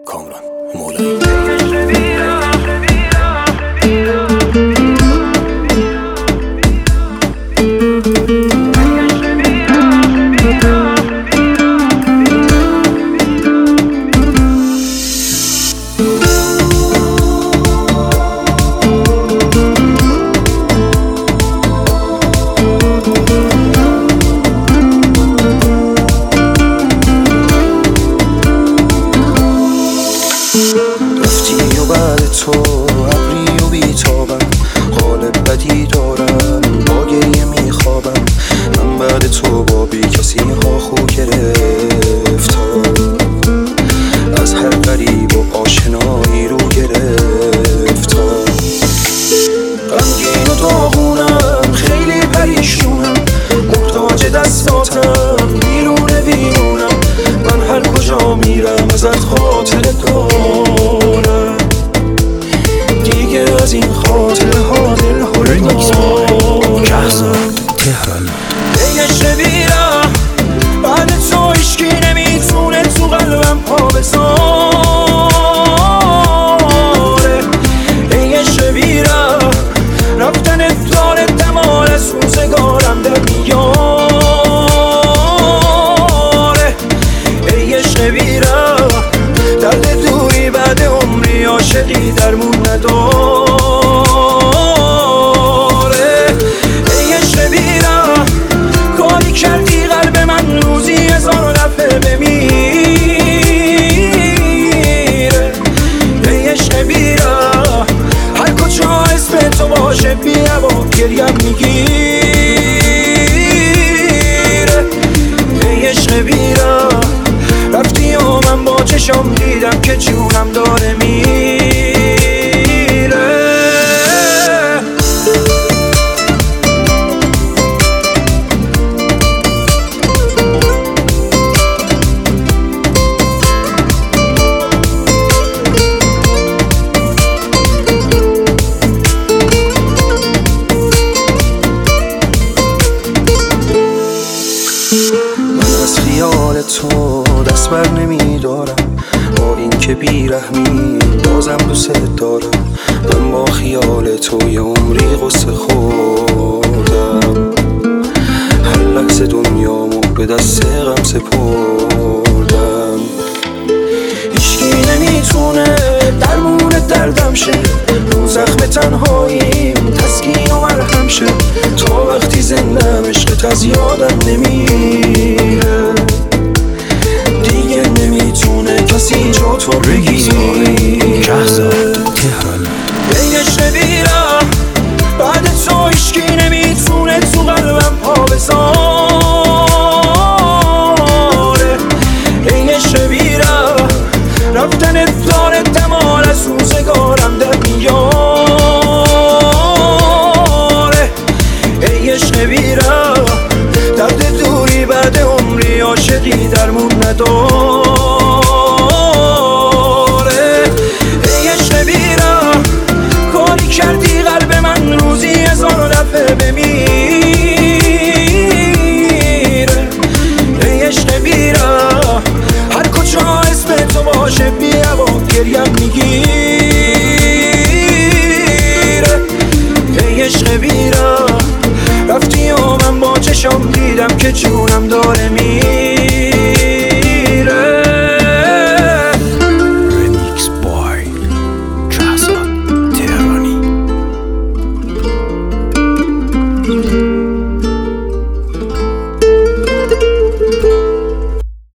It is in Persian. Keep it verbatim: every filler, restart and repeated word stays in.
کامران مولایی. رفتی و بعد تو ابری و بیتابم، حال بدی دارم با گریه میخوابم. من بعد تو با بی کسی ها خو گرفتم، از هر غریب و آشنایی رو گرفتم. غمگین و داغونم، خیلی پریشونم، محتاج دستاتم، بیرون بیرونم. من هر کجا میرم ازت خاطر دارم، دیگه از این خاطر ها دل هل دارم. تهران دیگه شبیرم بعد تو هیچکی نمیتونه تو قلبم پا بذاره. دیگه شبیرم رفتن داره دمار از روزگارم در میاره. دیگه شبیرم درد دوری بعد عمری عاشقی درمون نداره. دیگه شبیرم کاری کردی قلب من روزی هزار دفعه بمیره. دیگه شبیرم هر کجا اسم تو باشه بیا با گریم میگیره. دیگه شبیرم رفتی و من با چشم دیدم که جونم داره میره. من از خیال تو دست بر نمیدارم، با این که بیرحمی بازم دوست دارم. من با خیال تو یه عمری غصه خوردم، هر لحظه دنیامو به دست غم سپردم. هیچکی نمیتونه درمون دردم شه، رو زخم تنهاییم تسکین و مرهم شه. تا وقتی زندم عشقت از یادم نمیره، دیگه نمیتونه کسی جا تو بگیره. تهران دیگه شبیرم بعد تو هیچکی نمیتونه تو قلبم پا بذاره. دیگه شبیرم رفتن داره دمار از روزگارم در میاره. دیگه شبیرم درد دوری بعد عمری عاشقی درمون نداره. دیگه شبیرم کاری کردی قلب من روزی هزار دفعه بمیره. دیگه شبیرم هر کجا اسم تو باشه بیا با گریم میگیره. دیگه شبیرم رفتی و من با چشم دیدم که جونم داره میره. رمیکس بای جهزاد تهرانی.